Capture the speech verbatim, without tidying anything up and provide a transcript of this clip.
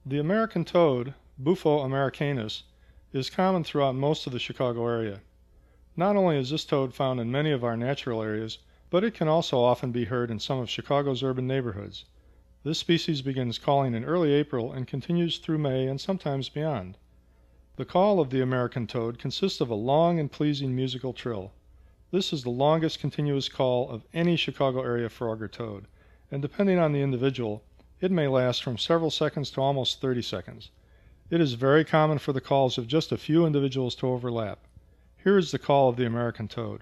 The American toad, Bufo americanus, is common throughout most of the Chicago area. Not only is this toad found in many of our natural areas, but it can also often be heard in some of Chicago's urban neighborhoods. This species begins calling in early April and continues through May and sometimes beyond. The call of the American toad consists of a long and pleasing musical trill. This is the longest continuous call of any Chicago area frog or toad, and depending on the individual, it may last from several seconds to almost thirty seconds. It is very common for the calls of just a few individuals to overlap. Here is the call of the American toad.